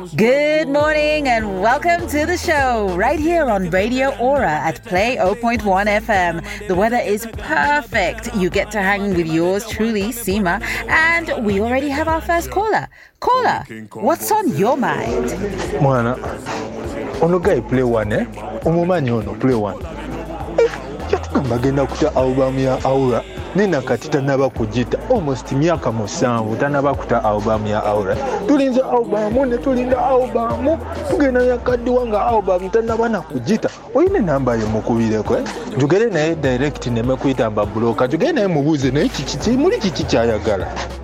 Good morning and welcome to the show right here on Radio Aura at Play 0.1 FM. The weather is perfect. You get to hang with yours truly, Seema, and we already have our first caller. Caller, what's on your mind? Mwana, ono guy play one, eh? Umumanyi ono play one. Yatugamba agenda kuta album ya Aura. Nina kati tanaba kujita almost myaka 7 tanaba kuta album ya Aura. Tulinza album ne tulinda album tugenda yakaddiwa nga album tanaba na kujita. Oyine namba yo mukubireko njugere naye direct ne mekuyita mba bloka njugere naye mubuze naye kiki muli kiki kyayagala.